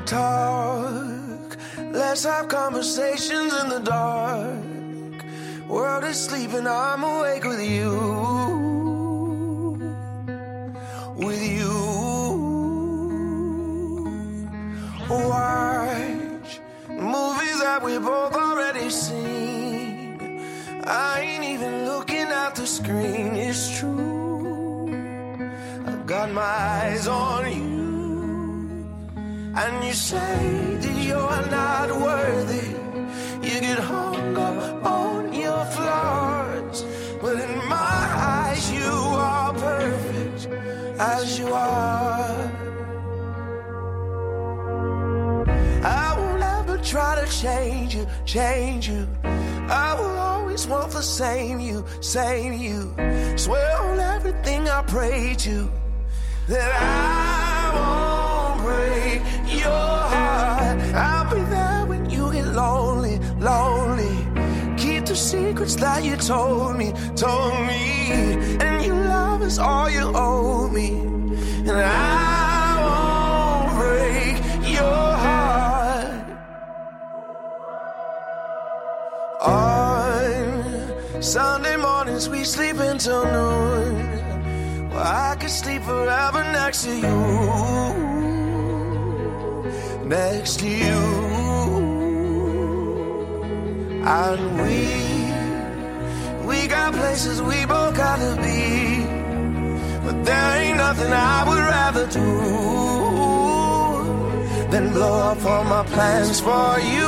talk. Let's have conversations in the dark. World is sleeping, I'm awake with you. With you. Watch movies that we both already seen. I ain't even looking at the screen, it's true. I've got my eyes on you. And you say that you're not worthy. You get hung up on your flaws. But in my eyes you are perfect as you are. I won't ever try to change you, change you. I will always want the same you, same you. Swear on everything I pray to that I won't break your heart. I'll be there when you get lonely, lonely. Keep the secrets that you told me, told me. And your love is all you owe me. And I won't break your heart. On Sunday mornings we sleep until noon. Well, I could sleep forever next to you. Next to you. And we got places we both gotta be. But there ain't nothing I would rather do than blow up all my plans for you.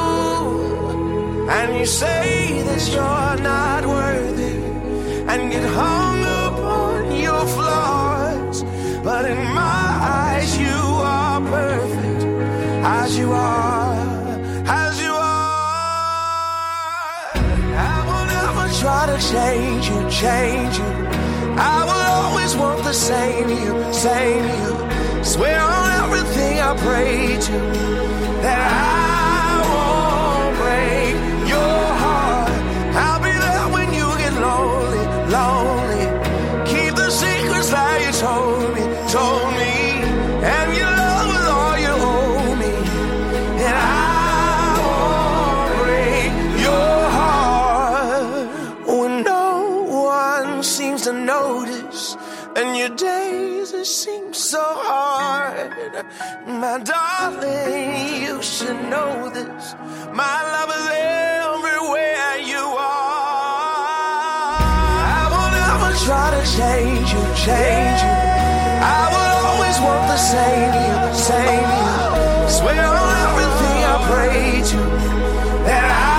And you say that you're not worthy and get hung up on your flaws. But in my eyes you are perfect as you are, as you are. I will never try to change you, change you. I will always want the same you, same you. Swear on everything I pray to that I won't break your heart. I'll be there when you get lonely, lonely. Keep the secrets that you told me, told me. And your love is all you owe me. And I won't break your heart. When no one seems to notice, and your days it seems so hard. My darling, you should know this. My love is everywhere you are. I will never try to change you, change you. I will always want the same you, same you. Swear on everything I pray to that I